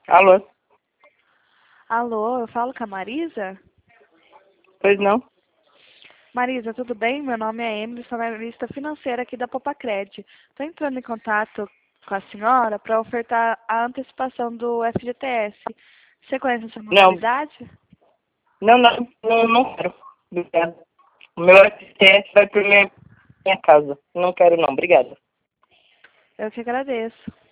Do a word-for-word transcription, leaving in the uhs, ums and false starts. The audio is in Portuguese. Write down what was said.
Alô? Alô, eu falo com a Marisa? Pois não? Marisa, tudo bem? Meu nome é Emily, sou analista financeira aqui da Popacred. Estou entrando em contato com a senhora para ofertar a antecipação do F G T S. Você conhece essa Não. modalidade? Não, não, não, não quero. Obrigada. O meu F T S vai para minha, minha casa. Não quero não, obrigada. Eu que agradeço.